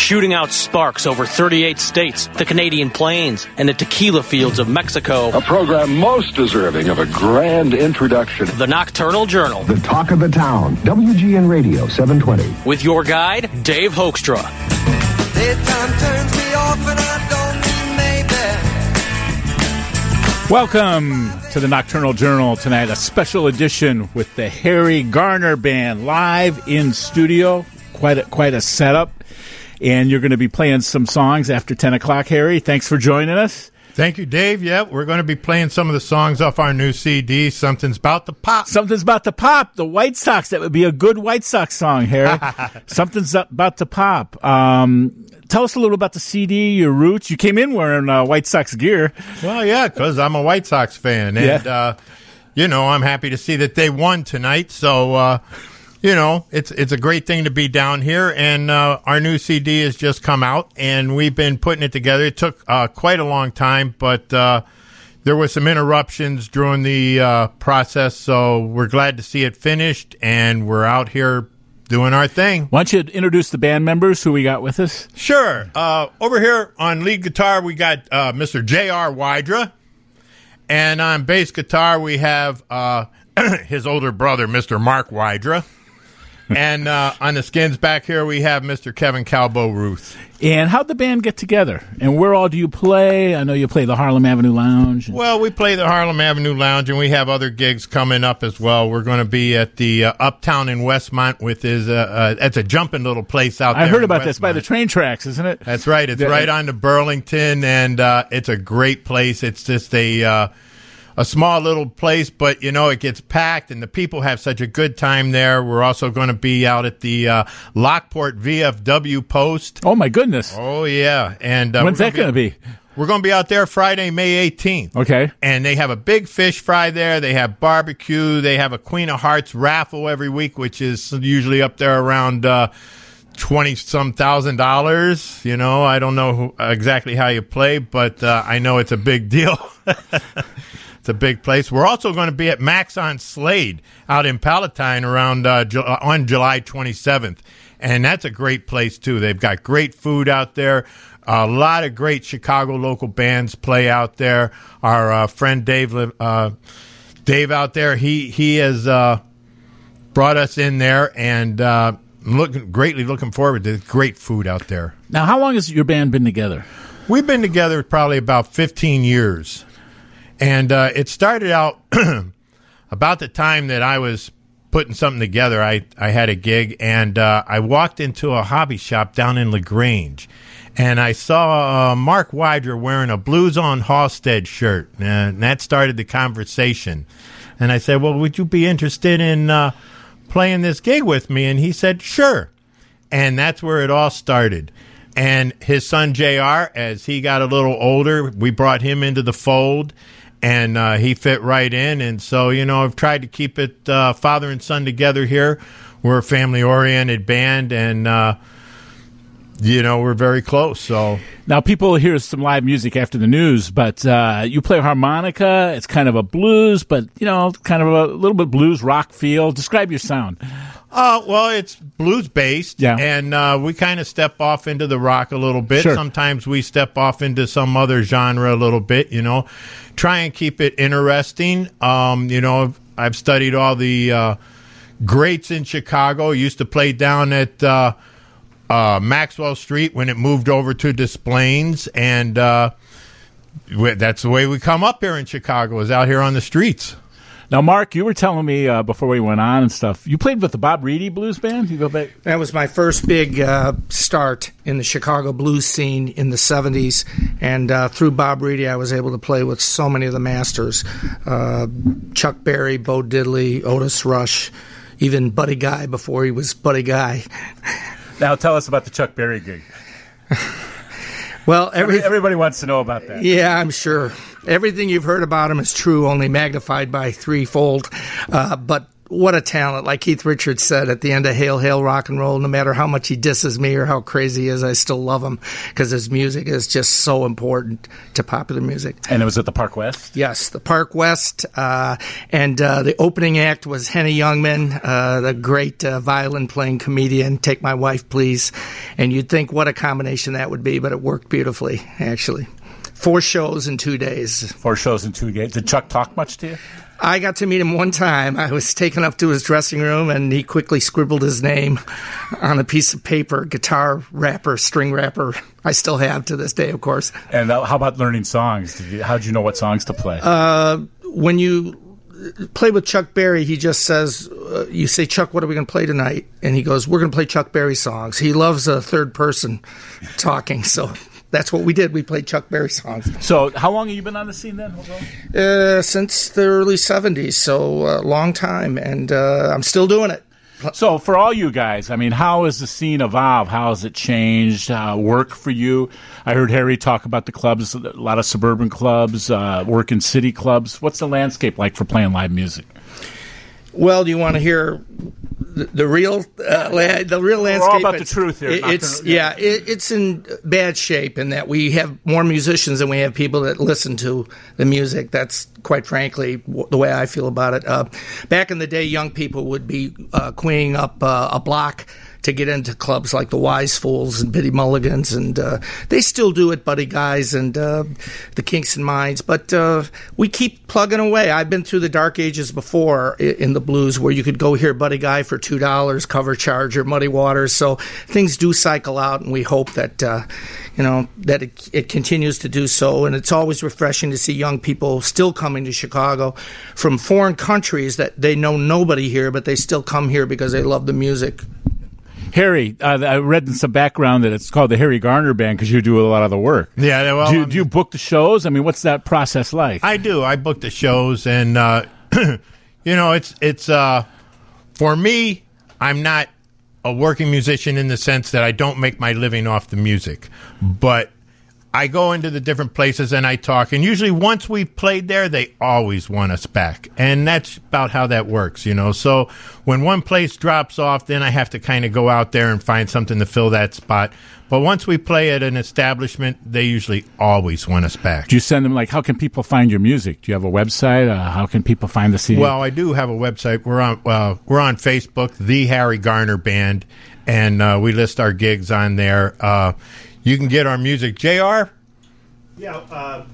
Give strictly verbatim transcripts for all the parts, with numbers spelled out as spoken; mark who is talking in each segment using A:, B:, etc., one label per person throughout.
A: shooting out sparks over thirty-eight states, the Canadian Plains, and the tequila fields of Mexico.
B: A program most deserving of a grand introduction.
A: The Nocturnal Journal.
C: The talk of the town. W G N Radio seven twenty.
A: With your guide, Dave Hoekstra.
D: Daytime turns me off and I don't mean maybe.
E: Welcome to the Nocturnal Journal tonight, a special edition with the Harry Garner Band live in studio. Quite a, quite a setup. And you're going to be playing some songs after ten o'clock, Harry. Thanks for joining us.
F: Thank you, Dave. Yep, we're going to be playing some of the songs off our new C D, Something's About to Pop.
E: Something's About to Pop. The White Sox. That would be a good White Sox song, Harry. Something's About to Pop. Um, tell us a little about the C D, your roots. You came in wearing uh, White Sox gear.
F: Well, yeah, because I'm a White Sox fan. And,
E: yeah.
F: uh, you know, I'm happy to see that they won tonight. So, uh, you know, it's it's a great thing to be down here, and uh, our new C D has just come out, and we've been putting it together. It took uh, quite a long time, but uh, there were some interruptions during the uh, process, so we're glad to see it finished, and we're out here doing our thing.
E: Why don't you introduce the band members who we got with us?
F: Sure. Uh, over here on lead guitar, we got uh, Mister J R Wydra, and on bass guitar, we have uh, his older brother, Mister Mark Wydra. And uh, on the skins back here, we have Mister Kevin Calbo Ruth.
E: And how'd the band get together? And where all do you play? I know you play the Harlem Avenue Lounge.
F: Well, we play the Harlem Avenue Lounge, and we have other gigs coming up as well. We're going to be at the uh, Uptown in Westmont with his. Uh, uh, it's a jumping little place out there.
E: I heard about
F: Westmont.
E: this by the train tracks, isn't it?
F: That's right. It's
E: the,
F: right on to Burlington, and uh, it's a great place. It's just a. Uh, A small little place, but, you know, it gets packed, and the people have such a good time there. We're also going to be out at the uh, Lockport V F W Post.
E: Oh, my goodness.
F: Oh, yeah. And uh,
E: when's that going to be?
F: We're going to be out there Friday, May eighteenth.
E: Okay.
F: And they have a big fish fry there. They have barbecue. They have a Queen of Hearts raffle every week, which is usually up there around uh, twenty-some thousand dollars. You know, I don't know who, exactly how you play, but uh, I know it's a big deal. It's a big place. We're also going to be at Max on Slade out in Palatine around uh, Ju- on July twenty-seventh. And that's a great place, too. They've got great food out there. A lot of great Chicago local bands play out there. Our uh, friend Dave uh, Dave out there, he, he has uh, brought us in there, and uh, I'm looking, greatly looking forward to great food out there.
E: Now, how long has your band been together?
F: We've been together probably about fifteen years. And uh, it started out about the time that I was putting something together. I, I had a gig, and uh, I walked into a hobby shop down in LaGrange, and I saw uh, Mark Wydra wearing a Blues on Halstead shirt, and that started the conversation. And I said, well, would you be interested in uh, playing this gig with me? And he said, sure. And that's where it all started. And his son, J R, as he got a little older, we brought him into the fold. And uh, he fit right in. And so, you know, I've tried to keep it uh, father and son together here. We're a family-oriented band, and, uh, you know, we're very close. So
E: now people hear some live music after the news, but uh, you play harmonica. It's kind of a blues, but, you know, kind of a little bit blues rock feel. Describe your sound.
F: Uh, well, it's blues-based,
E: yeah.
F: and uh, we kind of step off into the rock a little bit.
E: Sure.
F: Sometimes we step off into some other genre a little bit, you know. Try and keep it interesting. Um, you know, I've, I've studied all the uh, greats in Chicago. Used to play down at uh, uh, Maxwell Street when it moved over to Des Plaines, and uh, that's the way we come up here in Chicago, is out here on the streets.
E: Now, Mark, you were telling me uh, before we went on and stuff, you played with the Bob Reedy Blues Band? You go back.
G: That was my first big uh, start in the Chicago blues scene in the seventies, and uh, through Bob Reedy, I was able to play with so many of the masters: uh, Chuck Berry, Bo Diddley, Otis Rush, even Buddy Guy before he was Buddy Guy.
E: Now, tell us about the Chuck Berry gig.
G: Well, every,
E: everybody wants to know about that.
G: Yeah, I'm sure. Everything you've heard about him is true, only magnified by threefold. Uh, but what a talent. Like Keith Richards said at the end of Hail, Hail, Rock and Roll, no matter how much he disses me or how crazy he is, I still love him because his music is just so important to popular music.
E: And it was at the Park West?
G: Yes, the Park West. Uh, and uh, the opening act was Henny Youngman, uh, the great uh, violin-playing comedian, Take My Wife, Please. And you'd think what a combination that would be, but it worked beautifully, actually. Four shows in two days.
E: Four shows in two days. Did Chuck talk much to you?
G: I got to meet him one time. I was taken up to his dressing room, and he quickly scribbled his name on a piece of paper, guitar wrapper, string wrapper. I still have to this day, of course.
E: And how about learning songs? Did you, how did you know what songs to play?
G: Uh, when you play with Chuck Berry, he just says, uh, you say, Chuck, what are we going to play tonight? And he goes, we're going to play Chuck Berry songs. He loves a third person talking, so... That's what we did. We played Chuck Berry songs.
E: So how long have you been on the scene then?
G: Uh, since the early seventies, so a long time, and uh, I'm still doing it.
E: So for all you guys, I mean, how has the scene evolved? How has it changed? Uh, work for you? I heard Harry talk about the clubs, a lot of suburban clubs, uh, work in city clubs. What's the landscape like for playing live music?
G: Well, do you want to hear the, the real uh, la- the real landscape?
E: We're all about
G: it's,
E: the truth here.
G: It, it's gonna, yeah, yeah it, it's in bad shape in that we have more musicians than we have people that listen to the music. That's quite frankly w- the way I feel about it. Uh, back in the day, young people would be uh, queuing up uh, a block to get into clubs like the Wise Fools and Biddy Mulligans, and uh, they still do it, Buddy Guys and uh, the Kinks and Minds. But uh, we keep plugging away. I've been through the dark ages before in the blues where you could go hear Buddy Guy for two dollars, cover charge, or Muddy Waters. So things do cycle out, and we hope that uh, you know that it, it continues to do so. And it's always refreshing to see young people still coming to Chicago from foreign countries that they know nobody here, but they still come here because they love the music.
E: Harry, uh, I read in some background that it's called the Harry Garner Band because you do a lot of the work.
F: Yeah, well,
E: do you, do you book the shows? I mean, what's that process like?
F: I do. I book the shows, and uh, you know, it's it's uh, for me. I'm not a working musician in the sense that I don't make my living off the music, but I go into the different places and I talk, and usually once we've played there, they always want us back. And that's about how that works, you know. So when one place drops off, then I have to kind of go out there and find something to fill that spot. But once we play at an establishment, they usually always want us back.
E: Do you send them, like, how can people find your music? Do you have a website? Uh, how can people find the C D?
F: Well, I do have a website. We're on, uh, we're on Facebook, The Harry Garner Band, and uh, we list our gigs on there. Uh You can get our music. J R?
H: Yeah, uh,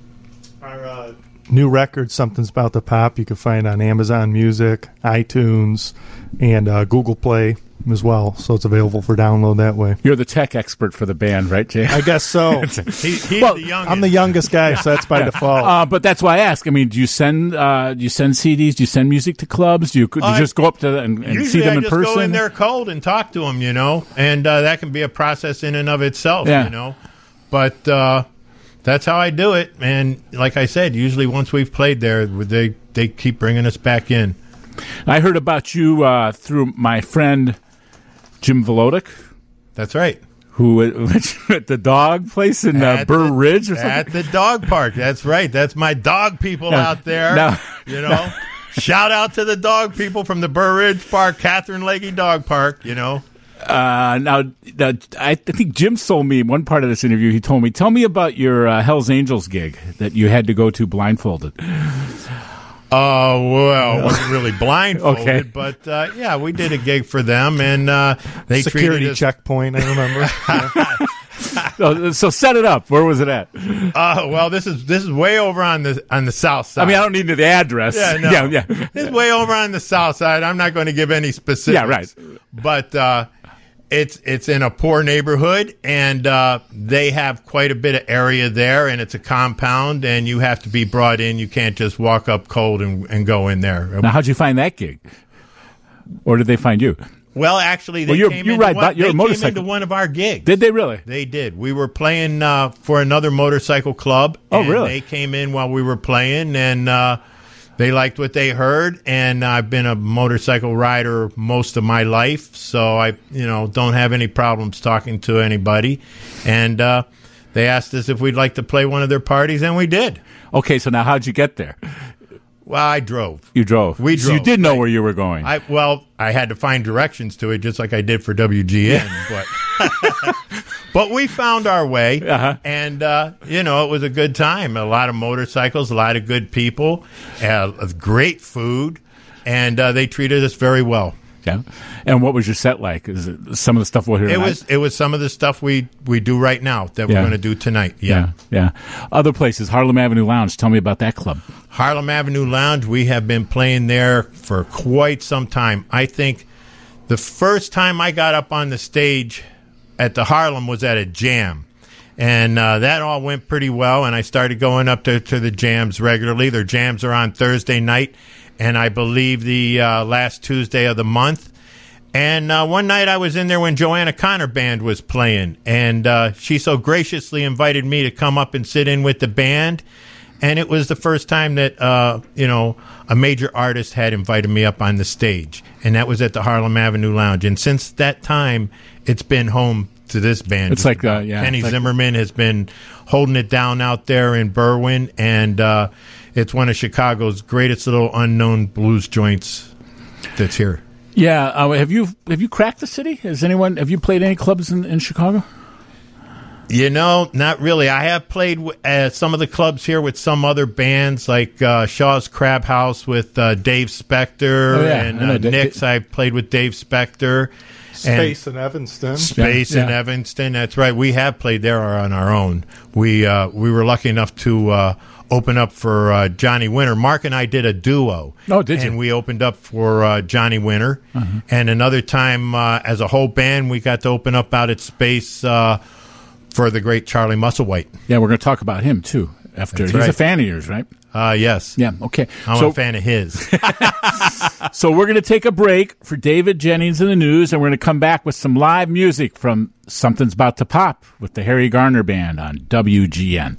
H: our uh, new record, Something's About to Pop, you can find on Amazon Music, iTunes, and uh, Google Play as well, so it's available for download that way.
E: You're the tech expert for the band, right, Jay?
H: I guess so.
F: he, he's
H: well,
F: the youngest.
H: I'm the youngest guy, so that's by
E: yeah.
H: default.
E: Uh, but that's why I ask. I mean, do you send uh, do you send C Ds? Do you send music to clubs? Do you, do you
F: uh,
E: just go up to them and, and see them
F: I
E: in
F: just
E: person?
F: go in there cold and talk to them, you know, and uh, that can be a process in and of itself,
E: yeah.
F: you know. But uh, that's how I do it, and like I said, usually once we've played there, they they keep bringing us back in.
E: I heard about you uh, through my friend Jim Volodic.
F: That's right.
E: Who at the dog place in uh, Burr
F: the,
E: Ridge or something?
F: At the dog park. That's right. That's my dog people
E: no,
F: out there.
E: No,
F: you know, no. Shout out to the dog people from the Burr Ridge Park, Catherine Legge Dog Park. You know.
E: Uh, now, uh, I think Jim told me in one part of this interview. He told me, "Tell me about your uh, Hell's Angels gig that you had to go to blindfolded."
F: Oh, uh, well, it wasn't really blindfolded,
E: okay.
F: but uh, yeah, we did a gig for them, and uh, they
H: security
F: treated us-
H: checkpoint. I remember.
E: so, so set it up. Where was it at?
F: Uh, well, this is this is way over on the on the south side.
E: I mean, I don't need the address.
F: Yeah, no.
E: yeah, yeah.
F: This is way over on the south side. I'm not going to give any specifics.
E: Yeah, right.
F: But uh, it's it's in a poor neighborhood, and uh, they have quite a bit of area there, and it's a compound, and you have to be brought in. You can't just walk up cold and, and go in there.
E: Now, how'd you find that gig? Or did they find you?
F: Well, actually, they
E: well, you're,
F: came,
E: you're
F: into,
E: right,
F: one,
E: but you're
F: they
E: a motorcycle.
F: came into one of our gigs.
E: Did they really?
F: They did. We were playing uh, for another motorcycle club.
E: Oh,
F: and
E: really?
F: They came in while we were playing, and uh, they liked what they heard. And I've been a motorcycle rider most of my life, so I, you know, don't have any problems talking to anybody. And uh, they asked us if we'd like to play one of their parties, and we did.
E: Okay, so now how'd you get there?
F: Well, I drove.
E: You drove.
F: We
E: So
F: drove.
E: you did know where you were going.
F: I well, I had to find directions to it, just like I did for W G N. but but we found our way,
E: Uh-huh.
F: and uh, you know, it was a good time. A lot of motorcycles, a lot of good people, uh, great food, and uh, they treated us very well.
E: Yeah. And what was your set like? Is it some of the stuff we'll hear
F: It
E: tonight?
F: was it was some of the stuff we, we do right now that we're
E: Yeah.
F: going to do tonight.
E: Yeah. yeah, Other places, Harlem Avenue Lounge. Tell me about that club.
F: Harlem Avenue Lounge, we have been playing there for quite some time. I think the first time I got up on the stage at the Harlem was at a jam. And uh, that all went pretty well, and I started going up to, to the jams regularly. Their jams are on Thursday night, and I believe the uh, last Tuesday of the month. And uh, one night I was in there when Joanna Connor Band was playing, and uh, she so graciously invited me to come up and sit in with the band. And it was the first time that, uh, you know, a major artist had invited me up on the stage. And that was at the Harlem Avenue Lounge. And since that time, it's been home to this band.
E: It's like, uh, yeah.
F: Kenny
E: it's like-
F: Zimmerman has been holding it down out there in Berwyn. And uh, it's one of Chicago's greatest little unknown blues joints that's here.
E: Yeah. Uh, have you have you cracked the city? Has anyone, have you played any clubs in, in Chicago?
F: You know, not really. I have played w- at some of the clubs here with some other bands, like uh, Shaw's Crab House with uh, Dave Spector,
E: Oh, yeah.
F: and
E: I know
F: uh,
E: Dave-
F: Nick's. I've played with Dave Spector.
H: Space in Evanston.
F: Space
E: Yeah,
F: in
E: yeah.
F: Evanston. That's right. We have played there on our own. We uh, we were lucky enough to uh, open up for uh, Johnny Winter. Mark and I did a duo.
E: Oh, did you?
F: And we opened up for uh, Johnny Winter.
E: Uh-huh.
F: And another time, uh, as a whole band, we got to open up out at Space uh, for the great Charlie Musselwhite.
E: Yeah, we're going to talk about him, too. After
F: That's
E: He's a
F: right.
E: fan of yours, right?
F: Uh, yes.
E: Yeah, okay.
F: I'm
E: so,
F: a fan of his.
E: so we're going to take a break for David Jennings in the news, and we're going to come back with some live music from Something's About to Pop with the Harry Garner Band on W G N.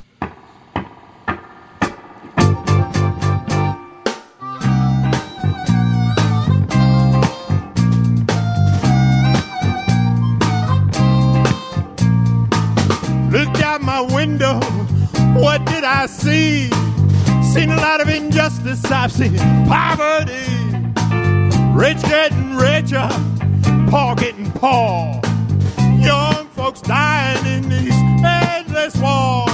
F: Looked out my window, what did I see? Seen a lot of injustice, I've seen poverty. Rich getting richer, poor getting poor. Young folks dying in these endless wars.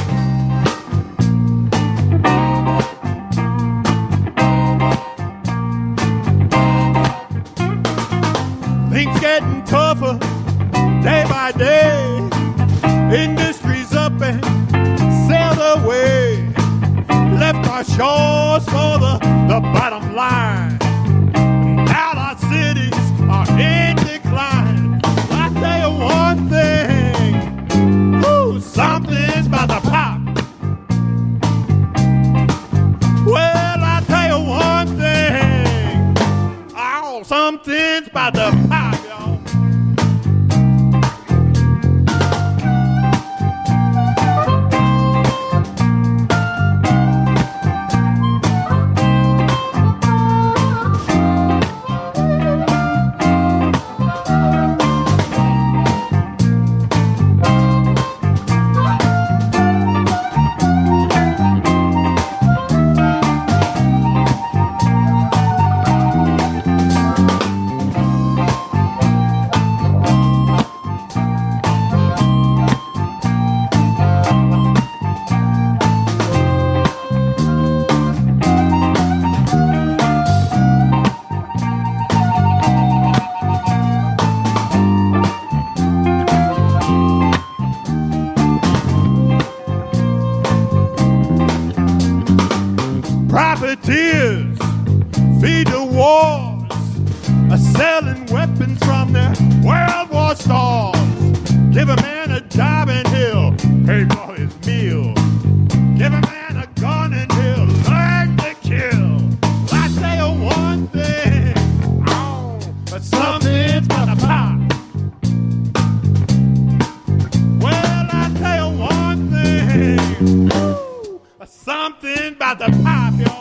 F: Things getting tougher day by day. Industry's up and sailed away. Left our shores for the, the bottom line. Now our cities are in decline. I tell you one thing, ooh, something's about to pop. Well, I tell you one thing, oh, something's about to pop, y'all. Profiteers feed the wars, are selling weapons from their World War stores. Give a man a job and he'll pay for his meal. Give a man a gun and he'll learn to kill. I tell you one thing, oh, but something's about to pop. Well, I tell you one thing, ooh, something about to pop, y'all.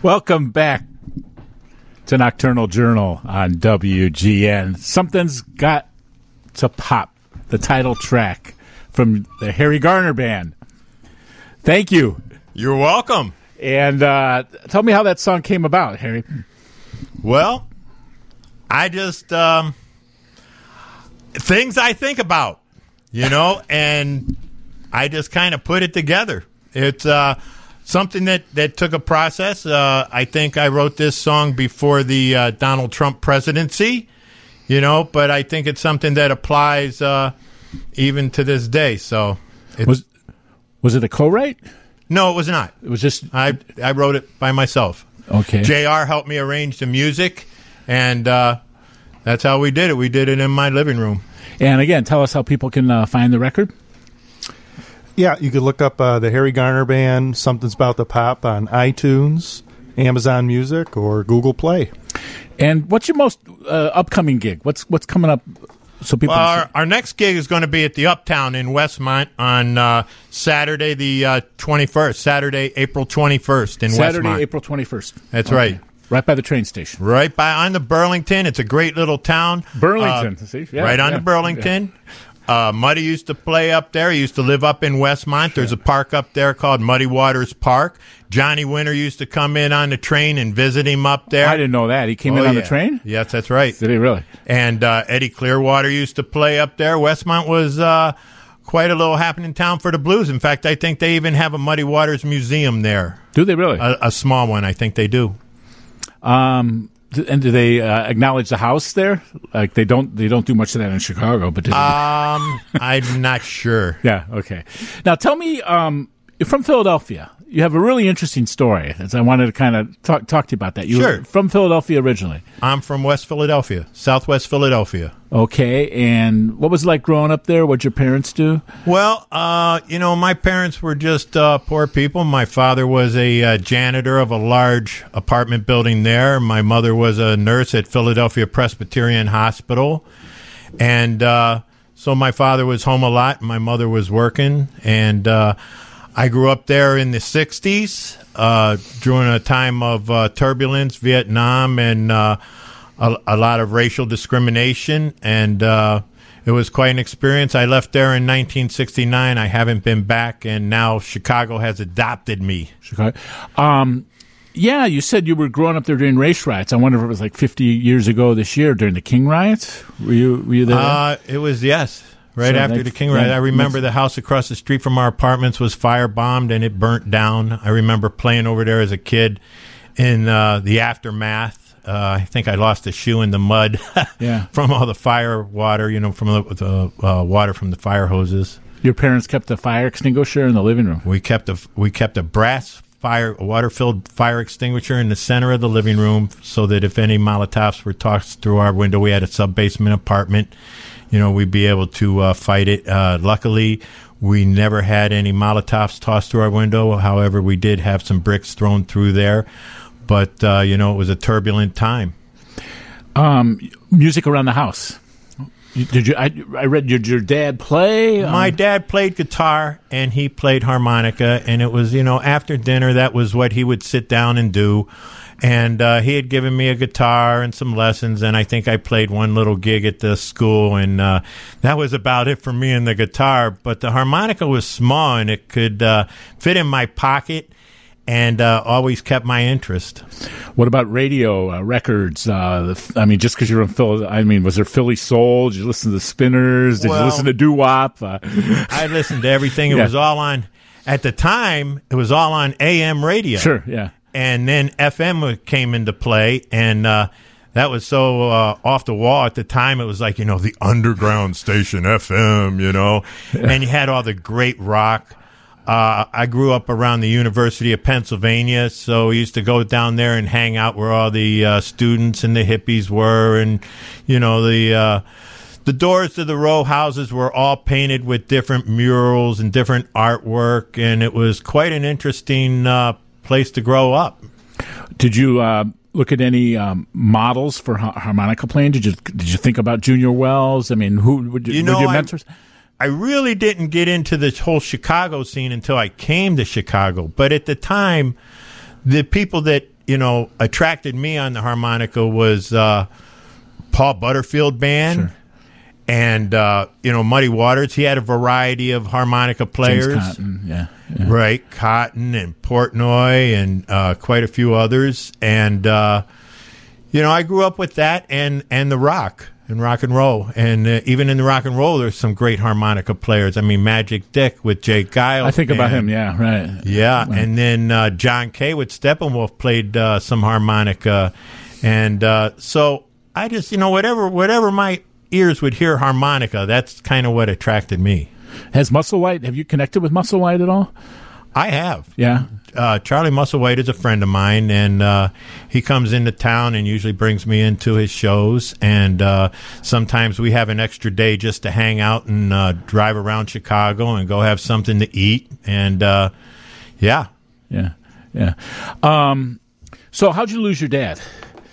E: Welcome back to Nocturnal Journal on W G N. Something's Got to Pop, the title track from the Harry Garner Band. Thank you.
F: You're welcome.
E: And uh, tell me how that song came about, Harry.
F: Well, I just, um, things I think about, you know, and I just kind of put it together. It's uh, something that, that took a process. Uh, I think I wrote this song before the uh, Donald Trump presidency, you know, but I think it's something that applies uh, even to this day. So, it's,
E: was was it a co-write?
F: No, it was not.
E: It was just
F: I I wrote it by myself.
E: Okay.
F: J R helped me arrange the music, and uh, that's how we did it. We did it in my living room.
E: And again, tell us how people can uh, find the record.
H: Yeah, you could look up uh, the Harry Garner Band, Something's About to Pop on iTunes, Amazon Music, or Google Play.
E: And what's your most uh, upcoming gig? What's what's coming up? So people.
F: Well, our, our next gig is going to be at the Uptown in Westmont on uh, Saturday, the uh, twenty-first. Saturday, April twenty-first in
E: Saturday,
F: Westmont.
E: April twenty-first.
F: That's
E: okay.
F: right.
E: Right by the train station.
F: Right by on the Burlington. It's a great little town.
E: Burlington.
F: Uh,
E: see? Yeah,
F: right on
E: yeah,
F: the Burlington. Yeah. Uh, Muddy used to play up there. He used to live up in Westmont. There's a park up there called Muddy Waters Park. Johnny Winter used to come in on the train and visit him up there.
E: I didn't know that. He came
F: oh,
E: in on
F: yeah.
E: the train?
F: Yes, that's right.
E: Did he really?
F: And uh, Eddie Clearwater used to play up there. Westmont was uh, quite a little happening town for the blues. In fact, I think they even have a Muddy Waters Museum there.
E: Do they really?
F: A, a small one, I think they do.
E: Um, and do they uh, acknowledge the house there? Like they don't, they don't do much of that in Chicago, but do they?
F: um, I'm not sure.
E: Yeah. Okay. Now tell me, um, you're from Philadelphia. You have a really interesting story. As I wanted to kind of talk talk to you about that. You
F: Sure.
E: were from Philadelphia originally.
F: I'm from West Philadelphia, Southwest Philadelphia.
E: Okay. And what was it like growing up there? What'd your parents do?
F: Well, uh, you know, my parents were just uh, poor people. My father was a uh, janitor of a large apartment building there. My mother was a nurse at Philadelphia Presbyterian Hospital. And uh, so my father was home a lot, and my mother was working. And uh, I grew up there in the sixties uh, during a time of uh, turbulence, Vietnam, and uh, a, a lot of racial discrimination. And uh, it was quite an experience. I left there in nineteen sixty-nine. I haven't been back, and now Chicago has adopted me.
E: Chicago. Um, yeah, you said you were growing up there during race riots. I wonder if it was like fifty years ago this year during the King riots. Were you were you there?
F: Uh, it was, yes. Right
E: So
F: after
E: that-
F: the King riot.
E: yeah,
F: I remember
E: that's-
F: the house across the street from our apartments was firebombed and it burnt down. I remember playing over there as a kid in uh, the aftermath. Uh, I think I lost a shoe in the mud
E: Yeah.
F: from all the fire water, you know, from the, the uh, water from the fire hoses.
E: Your parents kept a fire extinguisher in the living room.
F: We kept a we kept a brass fire, a water-filled fire extinguisher in the center of the living room so that if any Molotovs were tossed through our window, we had a sub-basement apartment. You know, we'd be able to uh, fight it. Uh, luckily, we never had any Molotovs tossed through our window. However, we did have some bricks thrown through there. But, uh, you know, it was a turbulent time.
E: Um, music around the house. You- Did you? I, I read. Did your dad play? Um,
F: My dad played guitar, and he played harmonica. And it was, you know, after dinner, that was what he would sit down and do. And uh, he had given me a guitar and some lessons, and I think I played one little gig at the school, and uh, that was about it for me and the guitar. But the harmonica was small, and it could uh, fit in my pocket, and uh, always kept my interest.
E: What about radio uh, records? Uh, the, I mean, just because you're in Philly, I mean, was there Philly Soul? Did you listen to the Spinners? Did
F: Well,
E: you listen to doo wop? Uh,
F: I listened to everything. It
E: Yeah.
F: was all on, at the time, it was all on A M radio.
E: sure, yeah.
F: And then F M came into play, and uh, that was so uh, off the wall at the time. It was like, you know, the underground station F M, you know, and you had all the great rock. Uh, I grew up around the University of Pennsylvania, so we used to go down there and hang out where all the uh, students and the hippies were, and, you know, the uh, the doors to the row houses were all painted with different murals and different artwork, and it was quite an interesting uh place to grow up.
E: Did you uh, look at any um, models for ha- harmonica playing? Did you did you think about Junior Wells? I mean, who would you,
F: You know,
E: were your
F: I-
E: mentors?
F: I really didn't get into this whole Chicago scene until I came to Chicago. But at the time, the people that you know, attracted me on the harmonica was uh, Paul Butterfield Band.
E: Sure.
F: And, uh, you know, Muddy Waters, he had a variety of harmonica players.
E: James Cotton, yeah, yeah.
F: Right, Cotton and Portnoy and uh, quite a few others. And, uh, you know, I grew up with that and, and the rock and rock and roll. And uh, even in the rock and roll, there's some great harmonica players. I mean, Magic Dick with Jay Giles.
E: I think
F: band.
E: about him, yeah, right.
F: Yeah,
E: right.
F: And then uh, John Kay with Steppenwolf played uh, some harmonica. And uh, so I just, you know, whatever, whatever my ears would hear harmonica, that's kind of what attracted me.
E: Has Musselwhite, have you connected with Musselwhite at all?
F: I have.
E: Yeah.
F: Uh, Charlie Musselwhite is a friend of mine, and uh, he comes into town and usually brings me into his shows. And uh, sometimes we have an extra day just to hang out and uh, drive around Chicago and go have something to eat. And uh, yeah.
E: Yeah. Yeah. Um, so how'd you lose your dad?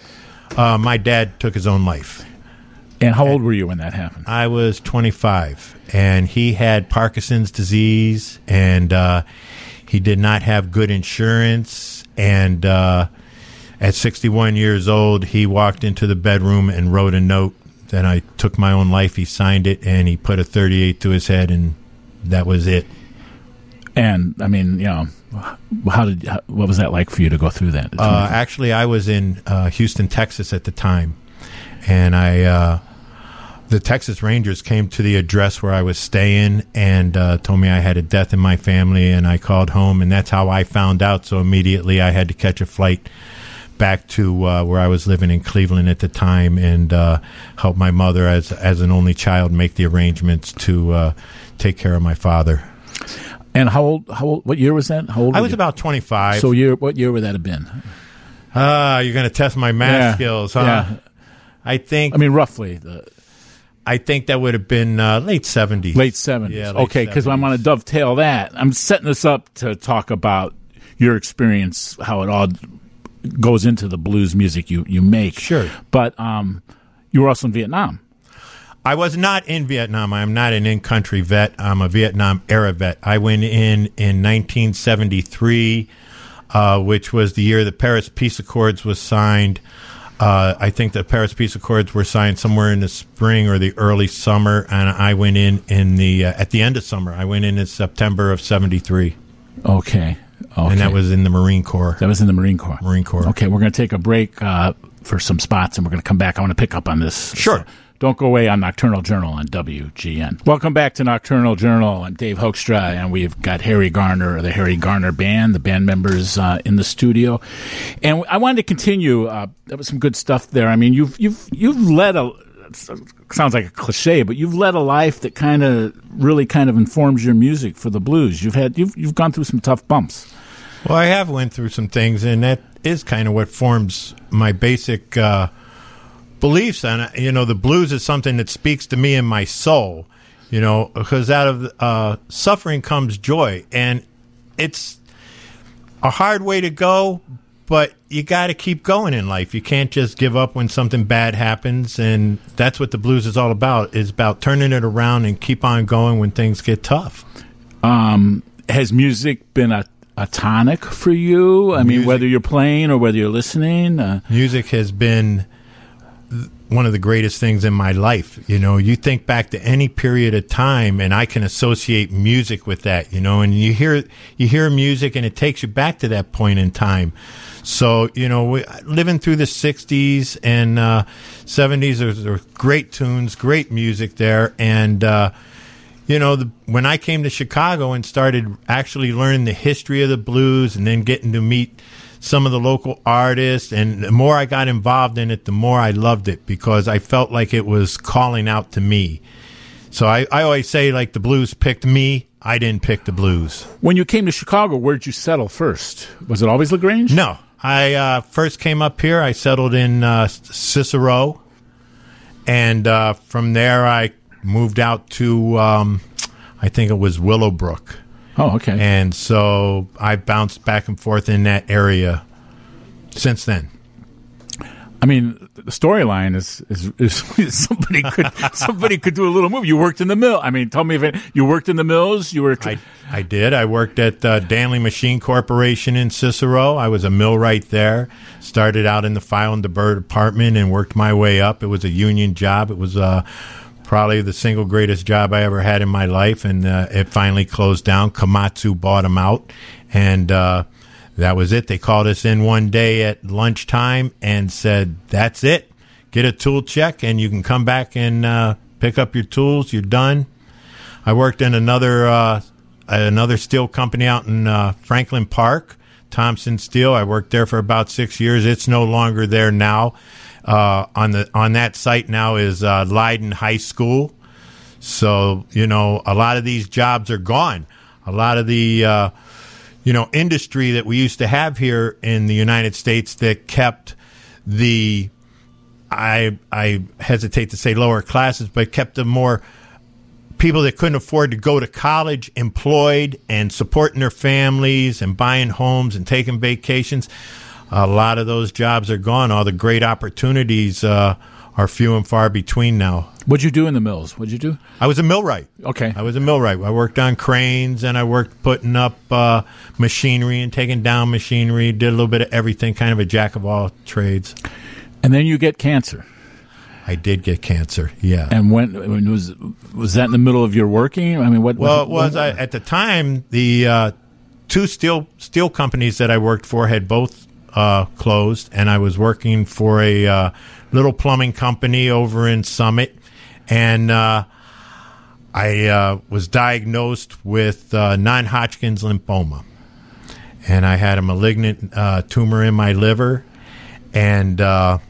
F: Uh, my dad took his own life.
E: And how old were you when that happened?
F: I was twenty-five, and he had Parkinson's disease, and uh, he did not have good insurance. And uh, at sixty-one years old, he walked into the bedroom and wrote a note that I took my own life. He signed it, and he put a thirty-eight to his head, and that was it.
E: And, I mean, you know, how did how, what was that like for you to go through that?
F: Uh, actually, I was in uh, Houston, Texas at the time, and I... Uh, The Texas Rangers came to the address where I was staying and uh, told me I had a death in my family, and I called home, and that's how I found out. So immediately I had to catch a flight back to uh, where I was living in Cleveland at the time and uh, help my mother as as an only child make the arrangements to uh, take care of my father.
E: And how old? How old? What year was that? How old?
F: I
E: were
F: was
E: you?
F: about twenty-five.
E: So year? What year would that have been?
F: Ah, uh, you're going to test my math
E: yeah.
F: skills, huh?
E: Yeah.
F: I think.
E: I mean, roughly. The,
F: I think that would have been uh, late seventies.
E: Late seventies.
F: Yeah, late
E: okay, because I want to dovetail that. I'm setting this up to talk about your experience, how it all goes into the blues music you, you make.
F: Sure.
E: But um, you were also in Vietnam.
F: I was not in Vietnam. I'm not an in-country vet. I'm a Vietnam-era vet. I went in in nineteen seventy-three, uh, which was the year the Paris Peace Accords was signed. Uh, I think the Paris Peace Accords were signed somewhere in the spring or the early summer, and I went in in the uh, at the end of summer. I went in in September of seventy-three.
E: Okay. Okay.
F: And that was in the Marine Corps.
E: That was in the Marine Corps.
F: Marine Corps.
E: Okay, we're going to take a break uh, for some spots, and we're going to come back. I want to pick up on this.
F: Sure.
E: So don't go away on Nocturnal Journal on W G N. Welcome back to Nocturnal Journal. I'm Dave Hoekstra, and we've got Harry Garner, the Harry Garner Band, the band members uh, in the studio. And I wanted to continue. Uh, there was some good stuff there. I mean, you've you've you've led a sounds like a cliche, but you've led a life that kind of really kind of informs your music for the blues. You've had you've you've gone through some tough bumps.
F: Well, I have went through some things, and that is kind of what forms my basic uh, beliefs. And, you know, the blues is something that speaks to me in my soul, you know, because out of uh, suffering comes joy. And it's a hard way to go, but you got to keep going in life. You can't just give up when something bad happens. And that's what the blues is all about, is about turning it around and keep on going when things get tough.
E: Um, has music been a A tonic for you? I mean,
F: Music.
E: whether you're playing or whether you're listening? Uh,
F: Music has been th- one of the greatest things in my life. You know, you think back to any period of time, and I can associate music with that, you know, and you hear you hear music, and it takes you back to that point in time. So, you know, we, living through the sixties and uh, seventies, there were great tunes, great music there, and uh You know, the, when I came to Chicago and started actually learning the history of the blues and then getting to meet some of the local artists, and the more I got involved in it, the more I loved it because I felt like it was calling out to me. So I, I always say, like, the blues picked me. I didn't pick the blues.
E: when you came to Chicago, where did you settle first? Was it always LaGrange?
F: No. I uh, first came up here. I settled in uh, Cicero. And uh, from there, I moved out to, um, I think it was Willowbrook.
E: Oh, okay.
F: And so I bounced back and forth in that area since then.
E: I mean, the storyline is, is, is somebody could somebody could do a little movie. You worked in the mill. I mean, tell me if it, you worked in the mills. You were. Tra-
F: I, I did. I worked at uh, Danley Machine Corporation in Cicero. I was a millwright there. Started out in the file and deburr department and worked my way up. It was a union job. It was uh, probably the single greatest job I ever had in my life, and uh, it finally closed down. Komatsu bought them out, and. Uh, That was it. They called us in one day at lunchtime and said, that's it. Get a tool check, and you can come back and uh, pick up your tools. You're done. I worked in another uh, another steel company out in uh, Franklin Park, Thompson Steel. I worked there for about six years. It's no longer there now. Uh, on the on that site now is uh, Leiden High School. So, you know, a lot of these jobs are gone. A lot of the... Uh, you know, industry that we used to have here in the United States that kept the, I I hesitate to say lower classes, but kept the more people that couldn't afford to go to college employed and supporting their families and buying homes and taking vacations. A lot of those jobs are gone. All the great opportunities uh, are few and far between now.
E: What'd you do in the mills? What'd you do?
F: I was a millwright.
E: Okay.
F: I was a millwright. I worked on cranes, and I worked putting up uh, machinery and taking down machinery, did a little bit of everything, kind of a jack of all trades.
E: And then you get cancer.
F: I did get cancer, yeah.
E: And when, when was was that in the middle of your working? I mean, what?
F: Well,
E: what,
F: it was I, at the time, the uh, two steel steel companies that I worked for had both uh, closed, and I was working for a uh, little plumbing company over in Summit. And uh, I uh, was diagnosed with uh, non-Hodgkin's lymphoma. And I had a malignant uh, tumor in my liver. And uh,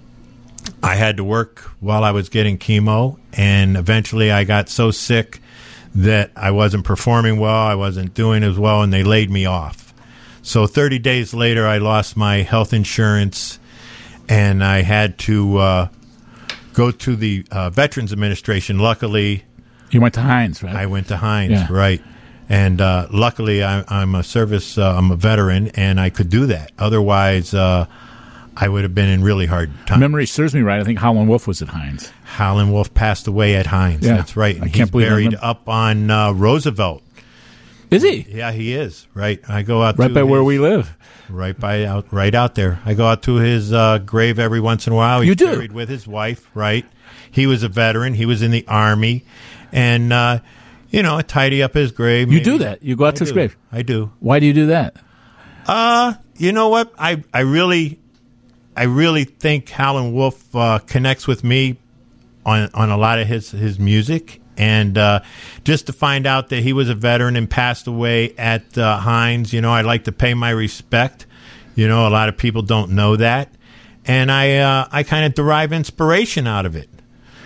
F: I had to work while I was getting chemo. And eventually I got so sick that I wasn't performing well. I wasn't doing as well. And they laid me off. So thirty days later, I lost my health insurance. And I had to... Uh, go to the uh, Veterans Administration. Luckily,
E: you went to Hines, right?
F: I went to Hines,
E: yeah.
F: right? And uh, luckily, I, I'm a service. Uh, I'm a veteran, and I could do that. Otherwise, uh, I would have been in really hard times.
E: Memory serves me right. I think Howlin' Wolf was at Hines.
F: Howlin' Wolf passed away at Hines.
E: Yeah.
F: That's right. And
E: I
F: he's
E: can't believe
F: buried
E: I'm...
F: up on uh, Roosevelt.
E: Is he?
F: Yeah, he is. Right. I go out
E: right
F: to
E: by
F: his,
E: where we live.
F: Right by out, right out there. I go out to his uh, grave every once in a while. He's
E: you do?
F: Buried with his wife. Right. He was a veteran. He was in the Army. And, uh, you know, I tidy up his grave.
E: You
F: maybe.
E: do that? You go out
F: I
E: to his
F: do.
E: grave?
F: I do.
E: Why do you do that?
F: Uh, you know what? I, I really I really think Howlin' Wolf uh, connects with me on on a lot of his, his music. And uh, just to find out that he was a veteran and passed away at uh, Hines, you know, I like to pay my respect. You know, a lot of people don't know that. And I, uh, I kind of derive inspiration out of it.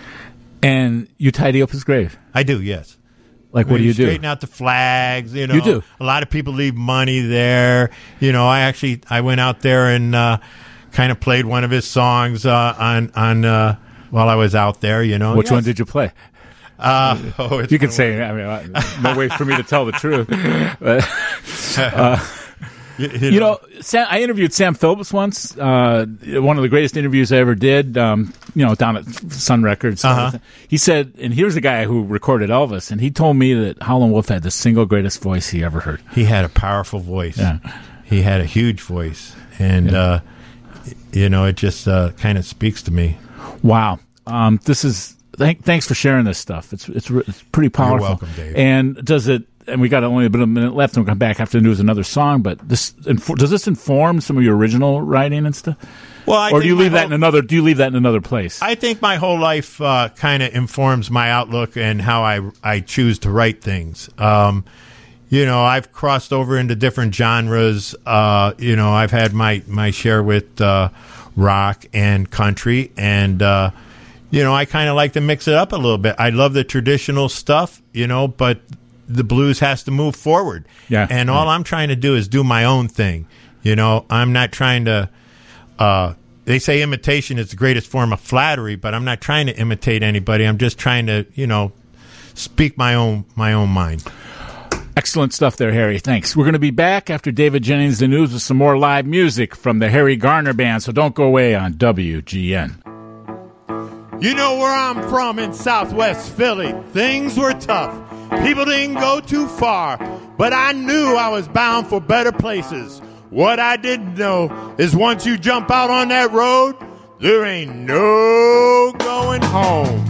E: And you tidy up his grave?
F: I do, yes.
E: Like, what do you do?
F: Straighten out the flags, you know.
E: You do?
F: A lot of people leave money there. You know, I actually, I went out there and uh, kind of played one of his songs uh, on, on uh, while I was out there, you know.
E: Which
F: yes.
E: one did you play?
F: Uh, oh, it's
E: you can say, I mean, no way for me to tell the truth. But, uh, you, you, know. you know, Sam, I interviewed Sam Phillips once, uh, one of the greatest interviews I ever did, um, you know, down at Sun Records.
F: Uh-huh.
E: He said, and here's a guy who recorded Elvis, and he told me that Howlin' Wolf had the single greatest voice he ever heard.
F: He had a powerful voice.
E: Yeah.
F: He had a huge voice. And, yeah. uh, you know, it just uh, kind of speaks to me.
E: Wow. Um, this is... Thank, thanks for sharing this stuff. It's it's, it's pretty powerful.
F: You're welcome, Dave.
E: And does it? And we got only a bit of a minute left, and we'll come back after the news another song. But this does this inform some of your original writing and stuff?
F: Well, I
E: or do you leave
F: whole,
E: that in another? Do you leave that in another place?
F: I think my whole life uh, kind of informs my outlook and how I I choose to write things. Um, you know, I've crossed over into different genres. Uh, you know, I've had my my share with uh, rock and country and. Uh, You know, I kind of like to mix it up a little bit. I love the traditional stuff, you know, but the blues has to move forward.
E: Yeah.
F: And all
E: yeah.
F: I'm trying to do is do my own thing. You know, I'm not trying to, uh, they say imitation is the greatest form of flattery, but I'm not trying to imitate anybody. I'm just trying to, you know, speak my own, my own mind.
E: Excellent stuff there, Harry. Thanks. We're going to be back after David Jennings the news with some more live music from the Harry Garner Band, so don't go away on W G N.
F: You know where I'm from in Southwest Philly. Things were tough. People didn't go too far, but I knew I was bound for better places. What I didn't know is once you jump out on that road, there ain't no going home.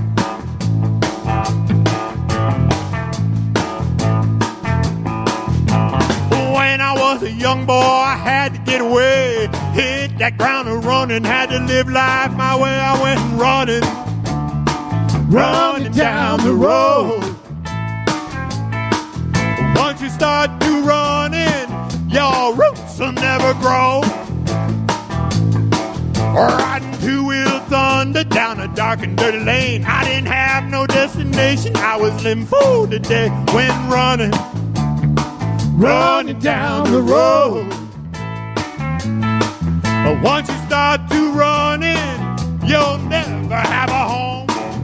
F: When I was a young boy, I had to get away. Hit that ground and running, had to live life my way. I went running, running down the road. Once you start to running, your roots will never grow. Riding two-wheel thunder down a dark and dirty lane. I didn't have no destination. I was living full today when running, running down the road. But once you start to running, you'll never have a home.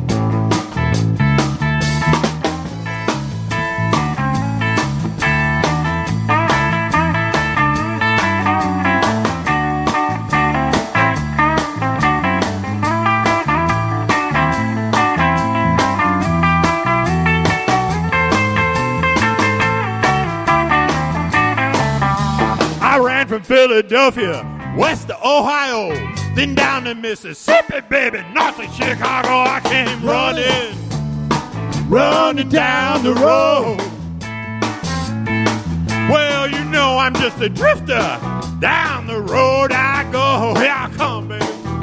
F: From Philadelphia, west to Ohio, then down to Mississippi, baby, north of Chicago, I came running, running down the road. Well, you know I'm just a drifter, down the road I go, here I come, baby.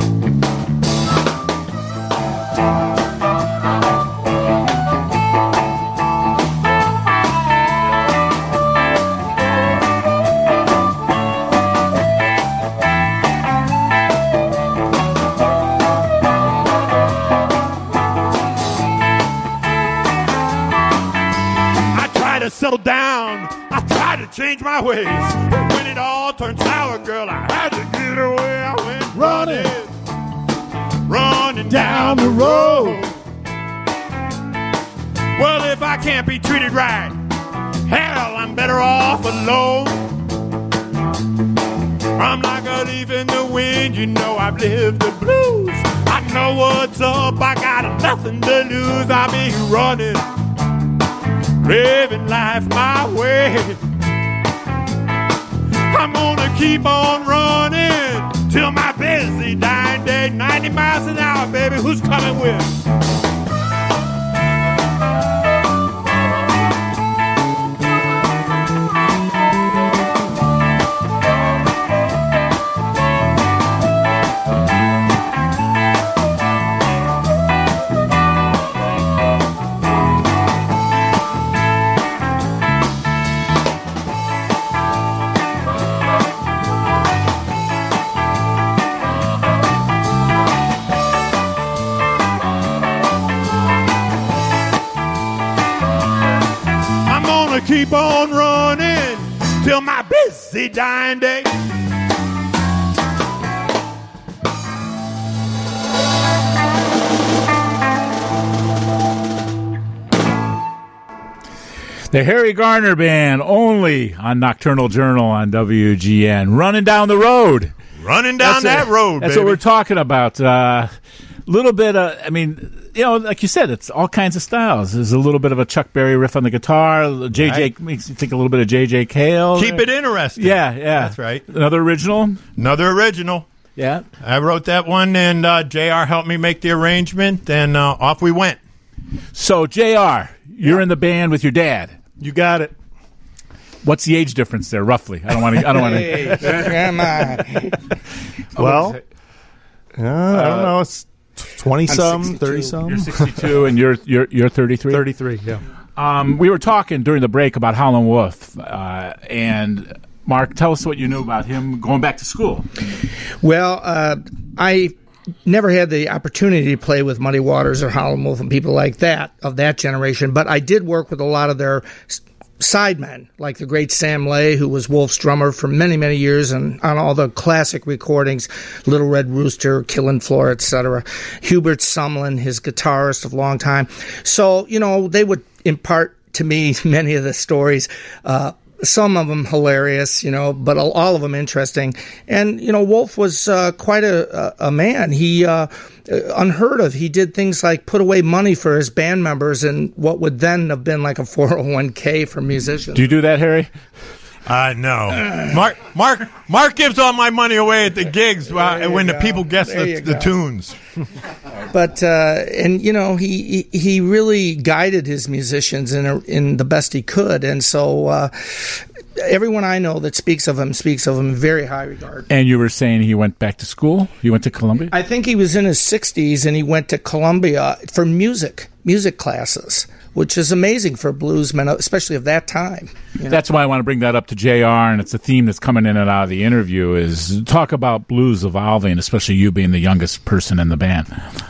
F: Settle down, I tried to change my ways, but when it all turned sour, girl, I had to get away. I went running, running down the road. Well, if I can't be treated right, hell, I'm better off alone. I'm like a leaf in the wind, you know I've lived the blues. I know what's up, I got nothing to lose. I'll be running, living life my way. I'm gonna keep on running till my busy dying day. ninety miles an hour, baby, who's coming with? Keep on running till my busy dying day.
E: The Harry Garner Band, only on Nocturnal Journal on W G N. Running down the road.
F: Running down
E: that's
F: that
E: a,
F: road,
E: That's
F: baby.
E: what we're talking about. A uh, little bit of, I mean... You know, like you said, it's all kinds of styles. There's a little bit of a Chuck Berry riff on the guitar. J J right. Makes you think a little bit of J J Cale.
F: Keep it interesting.
E: Yeah, yeah.
F: That's right.
E: Another original?
F: Another original.
E: Yeah.
F: I wrote that one, and uh, J R helped me make the arrangement, and uh, off we went.
E: So, J R, you're yeah. in the band with your dad.
H: You got it.
E: What's the age difference there, roughly? I don't want to. I don't want to.
G: Hey, come on.
H: Well, uh, I don't know. It's twenty-some, thirty-some.
E: You're sixty-two, and you're you're you're thirty-three.
H: Thirty-three, yeah.
E: Um, we were talking during the break about Howlin' Wolf, uh, and Mark, tell us what you knew about him going back to school.
G: Well, uh, I never had the opportunity to play with Muddy Waters or Howlin' Wolf and people like that of that generation, but I did work with a lot of their sidemen, like the great Sam Lay, who was Wolf's drummer for many, many years, and on all the classic recordings, Little Red Rooster, Killin' Floor, et cetera. Hubert Sumlin, his guitarist of a long time. So, you know, they would impart to me, many of the stories, uh, some of them hilarious, you know, but all of them interesting. And, you know, Wolf was uh, quite a, a man. He, uh, unheard of, he did things like put away money for his band members in what would then have been like a four oh one k for musicians.
E: Do you do that, Harry?
F: Uh, no. Mark Mark, Mark gives all my money away at the gigs uh, when
G: go.
F: the people guess
G: There
F: the, the tunes.
G: But, uh, and, you know, he, he he really guided his musicians in a, in the best he could. And so uh, everyone I know that speaks of him speaks of him in very high regard.
E: And you were saying he went back to school? He went to Columbia?
G: I think he was in his sixties, and he went to Columbia for music, music classes, which is amazing for bluesmen, especially of that time. You know?
E: That's why I want to bring that up to J R, and it's a theme that's coming in and out of the interview, is talk about blues evolving, especially you being the youngest person in the band.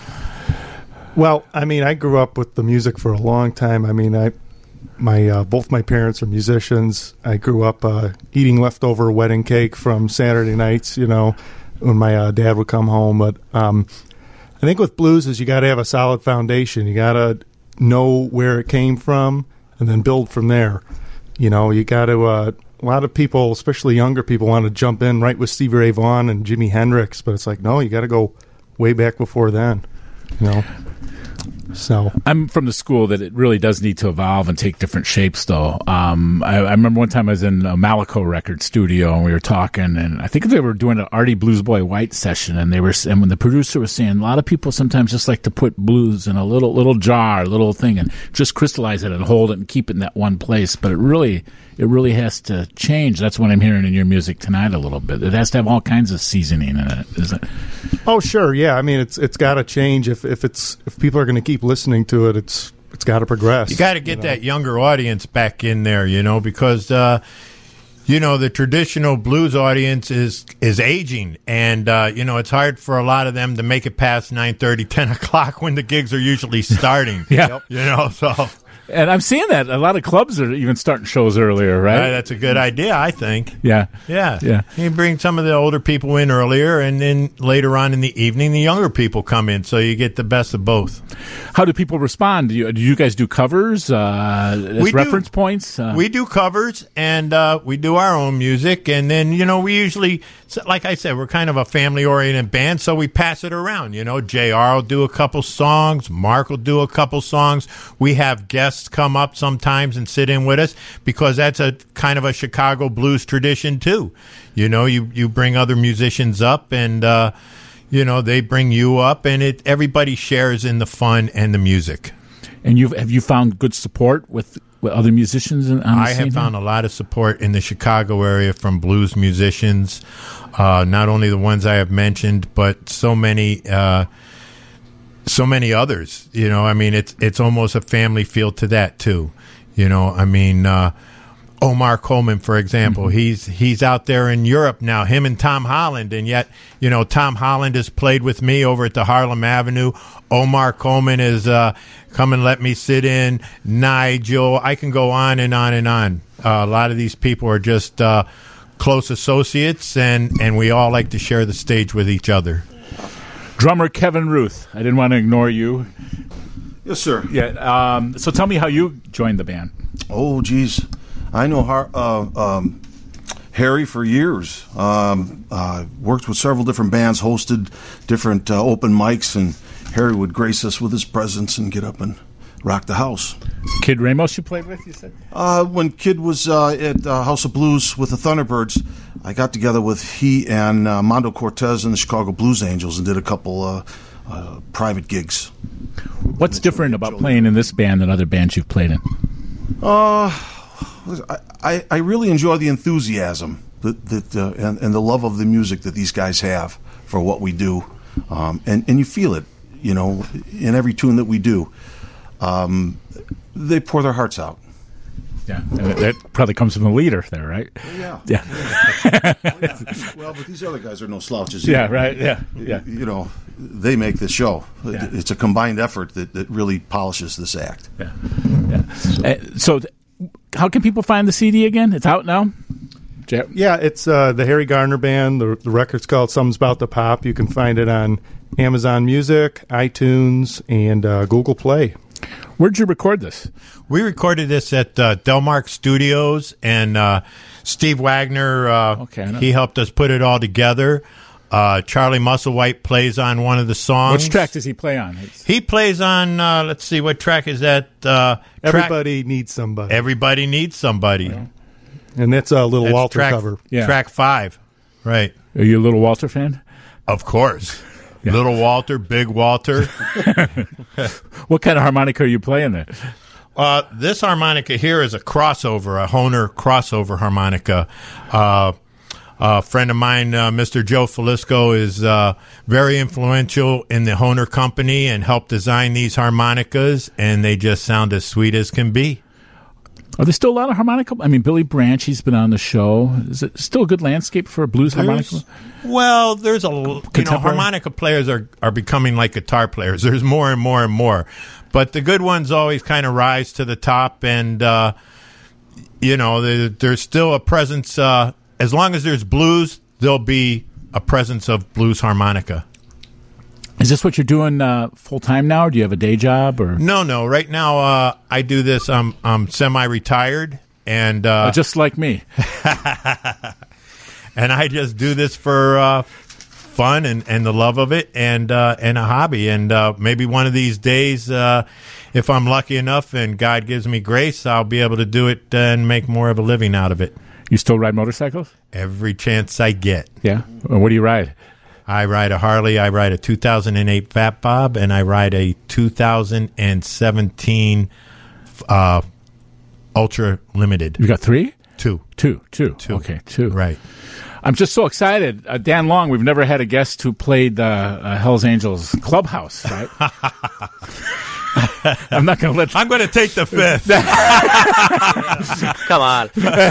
H: Well, I mean, I grew up with the music for a long time. I mean, I, my uh, both my parents are musicians. I grew up uh, eating leftover wedding cake from Saturday nights, you know, when my uh, dad would come home. But um, I think with blues is you got to have a solid foundation. You got to know where it came from and then build from there. You know, you got to, uh, a lot of people, especially younger people, want to jump in right with Stevie Ray Vaughan and Jimi Hendrix, but it's like, no, you got to go way back before then, you know. So
E: I'm from the school that it really does need to evolve and take different shapes, though. Um, I, I remember one time I was in a Malaco record studio and we were talking, and I think they were doing an Artie Blues Boy White session, and they were, and when the producer was saying, a lot of people sometimes just like to put blues in a little little jar, little thing, and just crystallize it and hold it and keep it in that one place. But it really, it really has to change. That's what I'm hearing in your music tonight a little bit. It has to have all kinds of seasoning in it, is it?
H: Oh, sure, yeah. I mean, it's it's got to change if if it's if people are going to keep listening to it. It's it's got to progress.
F: You got to get
H: you know?
F: that younger audience back in there, you know, because uh, you know the traditional blues audience is is aging, and uh, you know it's hard for a lot of them to make it past nine thirty, ten o'clock when the gigs are usually starting.
E: Yeah,
F: you know, so.
E: And I'm seeing that a lot of clubs are even starting shows earlier, right?
F: Uh, that's a good idea, I think.
E: Yeah.
F: Yeah.
E: Yeah.
F: You bring some of the older people in earlier, and then later on in the evening, the younger people come in, so you get the best of both.
E: How do people respond? Do you, do you guys do covers uh, as
F: we
E: reference
F: do,
E: points? Uh,
F: we do covers, and uh, we do our own music, and then, you know, we usually, like I said, we're kind of a family-oriented band, so we pass it around. You know, J R will do a couple songs, Mark will do a couple songs. We have guests come up sometimes and sit in with us, because that's a kind of a Chicago blues tradition too. You know, you, you bring other musicians up, and uh, you know they bring you up, and it everybody shares in the fun and the music.
E: And you've have you found good support with, with other musicians? On the
F: I
E: scene
F: have found
E: here?
F: a lot of support in the Chicago area from blues musicians, uh, not only the ones I have mentioned, but so many. Uh, So many others, you know. I mean, it's it's almost a family feel to that too, you know. I mean, uh, Omar Coleman, for example, mm-hmm. he's he's out there in Europe now. Him and Tom Holland, and yet, you know, Tom Holland has played with me over at the Harlem Avenue. Omar Coleman is uh, come and let me sit in. Nigel, I can go on and on and on. Uh, a lot of these people are just uh, close associates, and and we all like to share the stage with each other.
E: Drummer Kevin Ruth. I didn't want to ignore you.
I: Yes, sir.
E: Yeah. Um, so tell me how you joined the band.
I: Oh, geez. I know Har- uh, um, Harry for years. Um, uh, worked with several different bands, hosted different uh, open mics, and Harry would grace us with his presence and get up and rock the house.
E: Kid Ramos you played with, you said?
I: Uh, when Kid was uh, at uh, House of Blues with the Thunderbirds, I got together with he and uh, Mondo Cortez and the Chicago Blues Angels and did a couple uh, uh, private gigs.
E: What's different about playing in this band than other bands you've played in?
I: Uh, I, I really enjoy the enthusiasm that, that uh, and, and the love of the music that these guys have for what we do. Um, and, and you feel it, you know, in every tune that we do. Um, they pour their hearts out.
E: Yeah, and that probably comes from the leader there, right?
I: Yeah.
E: Yeah.
I: Oh, yeah. Well, but these other guys are no slouches either.
E: Yeah, right, yeah, yeah.
I: You know, they make the show.
E: Yeah.
I: It's a combined effort that, that really polishes this act.
E: Yeah. yeah. Uh, so, th- how can people find the C D again? It's out now? J-
H: Yeah, it's uh, the Harry Garner Band. The, the record's called Something's About to Pop. You can find it on Amazon Music, iTunes, and uh, Google Play.
E: Where'd you record this?
F: We recorded this at uh, Delmark Studios, and uh, Steve Wagner, uh,
E: okay,
F: he helped us put it all together. Uh, Charlie Musselwhite plays on one of the songs.
E: Which track does he play on? It's...
F: He plays on, uh, let's see, what track is that? Uh,
H: Everybody track... Needs Somebody.
F: Everybody Needs Somebody.
H: Yeah. And that's a Little
F: that's
H: Walter
F: track,
H: cover.
F: Yeah. Track five. Right.
E: Are you a Little Walter fan?
F: Of course. Yeah. Little Walter, Big Walter.
E: What kind of harmonica are you playing there?
F: Uh, this harmonica here is a crossover, a Hohner crossover harmonica. Uh, a friend of mine, uh, Mister Joe Falisco, is uh, very influential in the Hohner company and helped design these harmonicas, and they just sound as sweet as can be.
E: Are there still a lot of harmonica? I mean, Billy Branch, he's been on the show. Is it still a good landscape for a blues
F: there's,
E: harmonica?
F: Well, there's a, you know, harmonica players are, are becoming like guitar players. There's more and more and more. But the good ones always kind of rise to the top, and, uh, you know, there, there's still a presence. Uh, as long as there's blues, there'll be a presence of blues harmonica.
E: Is this what you're doing uh, full time now, or do you have a day job? Or
F: no, no. Right now, uh, I do this. I'm I'm semi-retired, and uh,
E: oh, just like me.
F: And I just do this for uh, fun and, and the love of it, and uh, and a hobby. And uh, maybe one of these days, uh, if I'm lucky enough and God gives me grace, I'll be able to do it and make more of a living out of it.
E: You still ride motorcycles?
F: Every chance I get.
E: Yeah. What do you ride?
F: I ride a Harley, I ride a two thousand eight Fat Bob, and I ride a two thousand seventeen uh, Ultra Limited.
E: You got three?
F: Two.
E: Two. Two.
F: Two.
E: Okay, two.
F: Right.
E: I'm just so excited. Uh, Dan Long, we've never had a guest who played uh, uh, Hells Angels Clubhouse, right? I'm not going to let you...
F: I'm going to take the fifth.
A: Come on.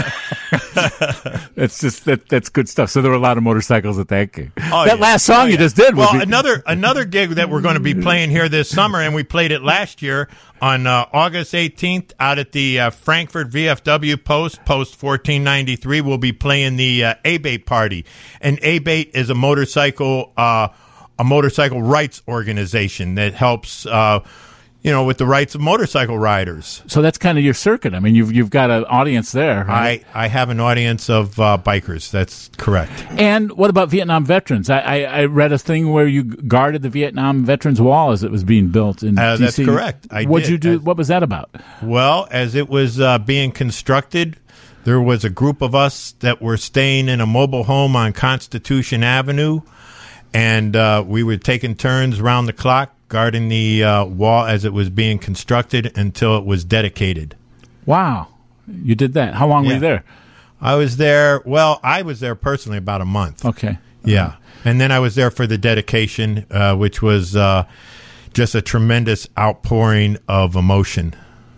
E: It's just that that's good stuff. So there were a lot of motorcycles at that gig.
F: Oh,
E: that
F: yeah.
E: last song
F: oh,
E: you
F: yeah.
E: just did.
F: Well,
E: be-
F: another another gig that we're going to be playing here this summer, and we played it last year on uh, August eighteenth out at the uh, Frankfurt V F W Post, Post fourteen ninety-three. We'll be playing the uh, A-Bait Party, and A-Bait is a motorcycle uh, a motorcycle rights organization that helps. Uh, You know, with the rights of motorcycle riders.
E: So that's kind of your circuit. I mean, you've you've got an audience there. Right?
F: I, I have an audience of uh, bikers. That's correct.
E: And what about Vietnam veterans? I, I, I read a thing where you guarded the Vietnam Veterans Wall as it was being built in
F: uh,
E: D C.
F: That's correct. I
E: What'd
F: did.
E: you do?
F: As,
E: what was that about?
F: Well, as it was uh, being constructed, there was a group of us that were staying in a mobile home on Constitution Avenue, and uh, we were taking turns round the clock guarding the uh, wall as it was being constructed until it was dedicated.
E: Wow. You did that. How long
F: yeah.
E: were you there?
F: I was there, well, I was there personally about a month.
E: Okay.
F: Yeah.
E: Uh-huh.
F: And then I was there for the dedication, uh, which was uh, just a tremendous outpouring of emotion.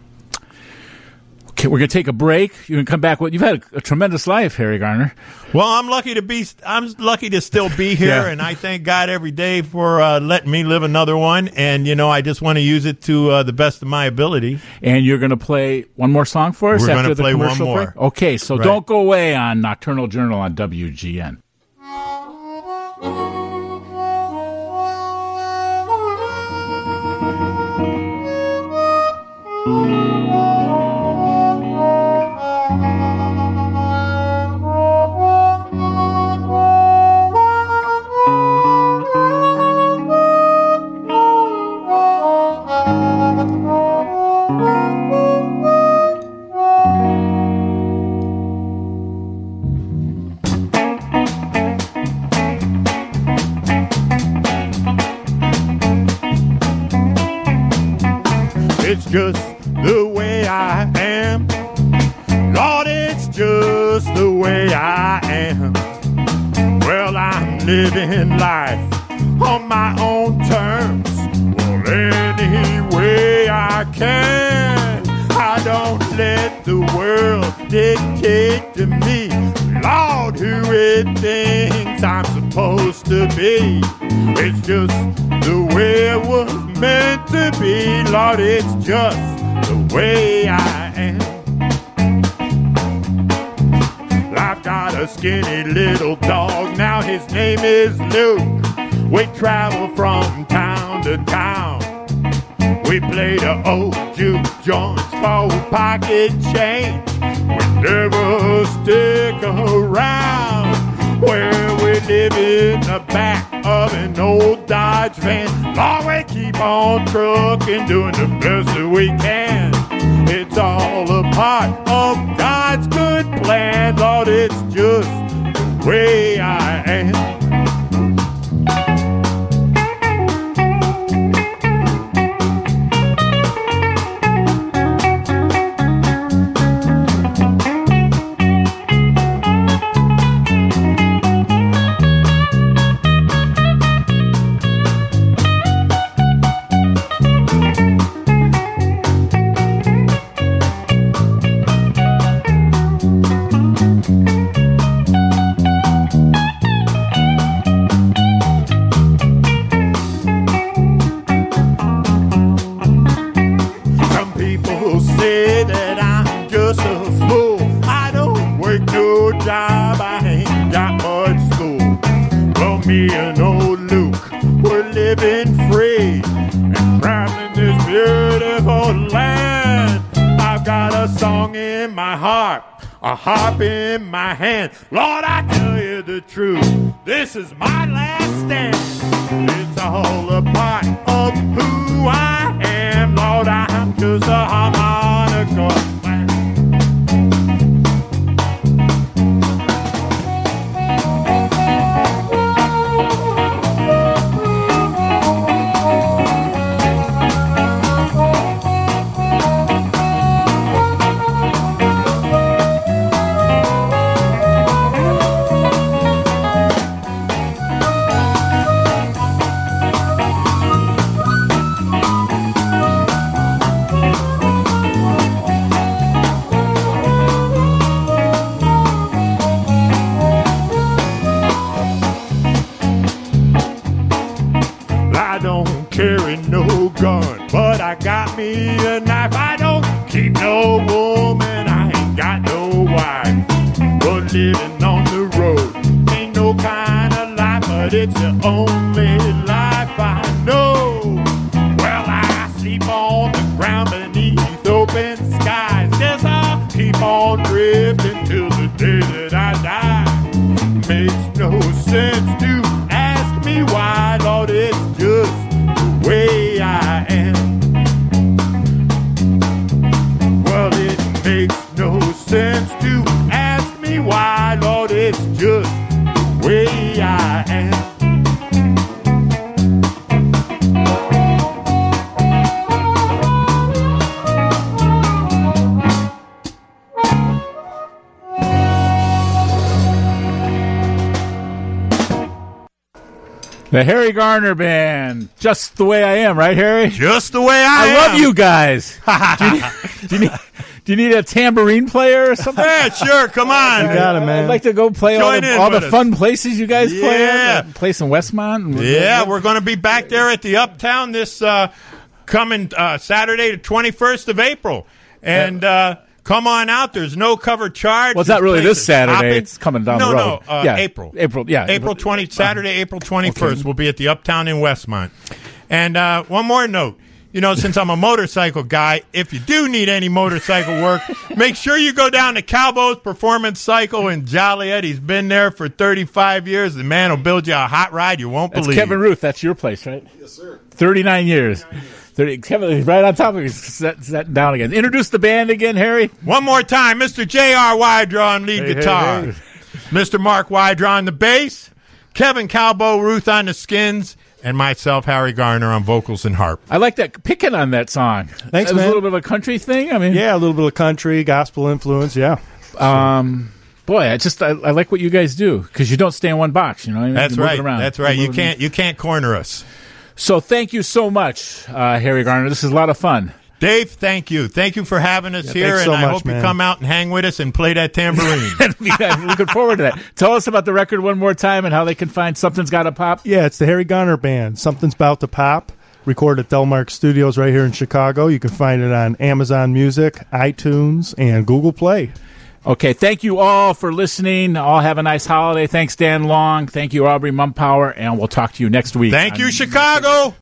E: Okay, we're going to take a break. You can come back. With, you've had a, a tremendous life, Harry Garner.
F: Well, I'm lucky to be. I'm lucky to still be here,
E: yeah.
F: and I thank God every day for uh, letting me live another one. And you know, I just want to use it to uh, the best of my ability.
E: And you're going to play one more song for us
F: We're
E: after
F: gonna
E: the
F: play
E: commercial
F: one more.
E: break? Okay, so
F: right.
E: don't go away on Nocturnal Journal on W G N.
F: It's just the way I am. Lord, it's just the way I am. Well, I'm living life on my own terms. Well, any way I can. I don't let the world dictate to me, Lord, who it thinks I'm supposed to be. It's just the way it was meant to be, Lord, it's just the way I am. I've got a skinny little dog, now his name is Luke. We travel from town to town. We played the old juke joints for pocket change. We never stick around where we live in the back of an old Dodge van. Lord, we keep on trucking, doing the best that we can. It's all a part of God's good plan. Lord, it's just the way I am. A harp in my hand. Lord, I tell you the truth, this is my last stand. It's all a part of who I am. Lord, I'm just a harmonica man. Got me a knife. I don't keep no woman. I ain't got no wife. But living on the road ain't no kind of life, but it's the only life I know. Well, I sleep on the ground beneath open skies. Yes, I'll keep on drifting till the day that I die. Makes no sense to ask me why, Lord, it's just the way I am. Makes no sense to ask me why, Lord, it's just the way I am.
E: The Harry Garner Band, just the way I am, right, Harry?
F: Just the way I,
E: I
F: am.
E: I love you guys. do, you need, do, you need, do you need a tambourine player or something?
F: Yeah, sure. Come on.
H: You got it, man.
E: I'd like to go play
F: Join
E: all the, all the
F: us.
E: fun places you guys
F: yeah.
E: play at. Place in Westmont.
F: Yeah, we're going to be back there at the Uptown this uh, coming uh, Saturday, the twenty-first of April. And uh, come on out. There's no cover charge.
E: Well, it's not really this Saturday.
F: Hopping.
E: It's coming down
F: no,
E: the road.
F: No, uh,
E: yeah.
F: April.
E: April, yeah.
F: April twenty, Saturday, April twenty-first.
E: Okay.
F: We'll be at the Uptown in Westmont. And uh, one more note. You know, since I'm a motorcycle guy, if you do need any motorcycle work, make sure you go down to Calbo's Performance Cycle in Joliet. He's been there for thirty-five years. The man will build you a hot ride you won't
E: That's
F: believe.
E: Kevin Ruth. That's your place, right?
I: Yes, sir.
E: thirty-nine years. thirty, Kevin is right on top of it. He's set, set down again. Introduce the band again, Harry.
F: One more time. Mister J R. Wydra on lead
E: Hey,
F: guitar.
E: hey, hey.
F: Mister Mark Wydra on the bass. Kevin Calbo Ruth on the skins. And myself, Harry Garner, on vocals and harp.
E: I like that picking on that song.
H: Thanks,
E: it was
H: man.
E: a little bit of a country thing. I mean,
H: Yeah, a little bit of country, gospel influence, yeah.
E: um, boy, I just I, I like what you guys do because you don't stay in one box. You know, You're
F: That's
E: moving
F: right.
E: around.
F: That's right.
E: You're
F: You
E: moving-
F: can't you can't corner us.
E: So thank you so much, uh, Harry Garner. This is a lot of fun.
F: Dave, thank you. Thank you for having us
H: Yeah,
F: here,
H: thanks
F: and
H: so
F: I
H: much,
F: hope
H: man.
F: you come out and hang with us and play that tambourine.
E: I'm looking forward to that. Tell us about the record one more time and how they can find Something's Gotta Pop.
H: Yeah, it's the Harry Garner Band. Something's About to Pop. Recorded at Delmark Studios right here in Chicago. You can find it on Amazon Music, iTunes, and Google Play.
E: Okay, thank you all for listening. All have a nice holiday. Thanks, Dan Long. Thank you, Aubrey Mumpower, and we'll talk to you next week.
F: Thank you,
E: on-
F: Chicago.